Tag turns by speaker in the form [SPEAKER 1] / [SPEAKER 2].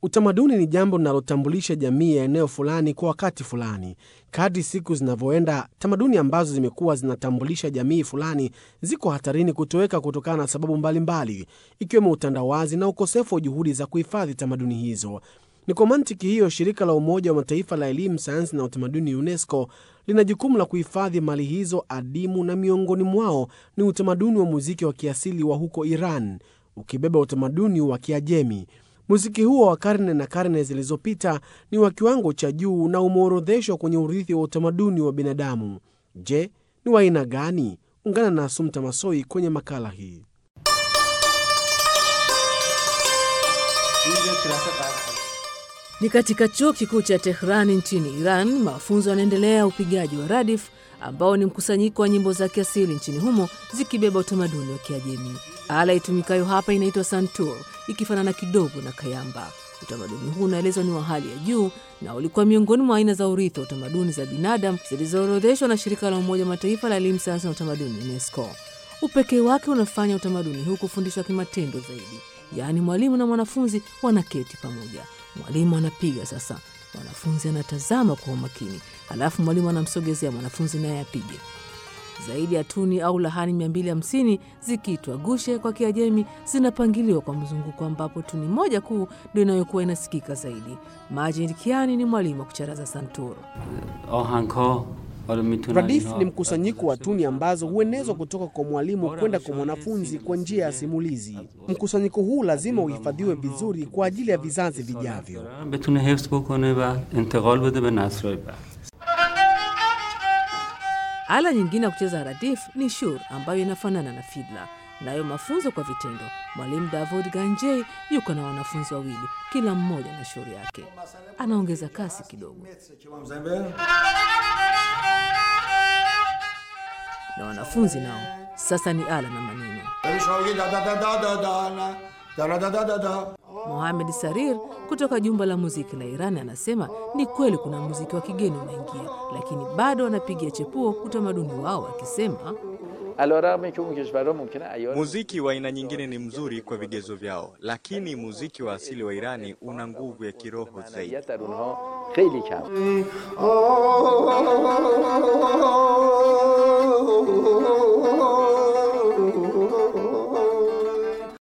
[SPEAKER 1] Utamaduni ni jambo linalotambulisha jamii ya eneo fulani kwa wakati fulani. Kadri siku zinavyoenda, tamaduni ambazo zimekuwa zinatambulisha jamii fulani ziko hatarini kutoweka kutokana na sababu mbalimbali, ikiwemo utandawazi na ukosefu wa juhudi za kuhifadhi tamaduni hizo. Ni kwa mantiki hiyo, shirika la Umoja wa Mataifa la elimu, sayansi na utamaduni UNESCO lina jukumu la kuhifadhi mali hizo adimu, na miongoni mwao ni utamaduni wa muziki wa kiasili wa huko Iran, ukibeba utamaduni wa Kiajemi. Muziki huo wa karne na karne zilizopita ni wa kiwango cha juu na umeorodheshwa kwenye urithi wa utamaduni wa binadamu. Je, ni wa aina gani? Ungana na Asumta Masoi kwenye makala hii.
[SPEAKER 2] Ni katika chuo kikuu cha Tehran nchini Iran, mafunzo yanaendelea upigaji wa radif, ambao ni mkusanyiko wa nyimbo za kiasili nchini humo zikibeba utamaduni wa Kiajemi. Ala itumikayo hapa inaitwa santur, ikifanana kidogo na kayamba. Utamaduni huu unaelezwa ni wa hali ya juu na ulikuwa miongoni mwa aina za urithi wa utamaduni za binadamu zilizoorodheshwa na shirika la Umoja wa Mataifa la elimu, sayansi na utamaduni UNESCO. Upekee wake unafanya utamaduni huu kufundishwa kimatendo zaidi, yaani mwalimu na mwanafunzi wanaketi pamoja. Mwalimu anapiga sasa, mwanafunzi anatazama kwa umakini, halafu mwalimu anamsogezea mwanafunzi naye apige. Zaidi ya tuni au lahani 250 zikiitwa gushe kwa Kiajemi zinapangiliwa kwa mzunguko, ambapo tuni moja kuu ndio inayokuwa inasikika zaidi. Majid Kiani ni mwalimu wa kucharaza santuru.
[SPEAKER 1] Radif ni mkusanyiko wa tuni ambazo huenezwa kutoka kwa mwalimu kwenda kwa mwanafunzi kwa njia ya simulizi. Mkusanyiko huu lazima uhifadhiwe vizuri kwa ajili ya vizazi vijavyo.
[SPEAKER 2] Ala nyingine ya kucheza radif ni shur, ambayo inafanana na fidla. Nayo mafunzo kwa vitendo, mwalimu Davud Ganjei yuko na wanafunzi wawili, kila mmoja na shur yake. Anaongeza kasi kidogo, na wanafunzi nao sasa ni ala na maneno. Mohamed Sarir kutoka jumba la muziki la Iran anasema ni kweli kuna muziki wa kigeni unaingia, lakini bado wanapigia chepuo utamaduni wao, akisema
[SPEAKER 3] muziki wa aina nyingine ni mzuri kwa vigezo vyao, lakini muziki wa asili wa Irani una nguvu ya kiroho zaidi.